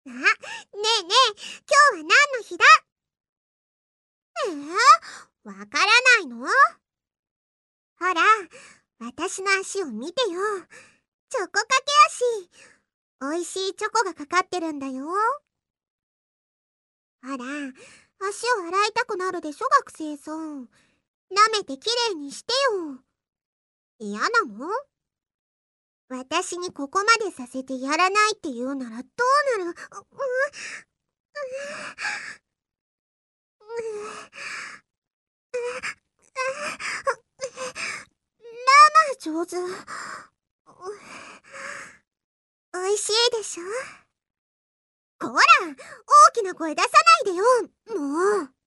ねえねえ、今日は何の日だ？わからないの？ほら、私の足を見てよ。チョコかけ足。おいしいチョコがかかってるんだよ。ほら、足を洗いたくなるでしょ、学生さん。舐めてきれいにしてよ。嫌なの？私にここまでさせてやらないって言うならどうなる？上手。おいしいでしょ？こら、大きな声出さないでよ。もう。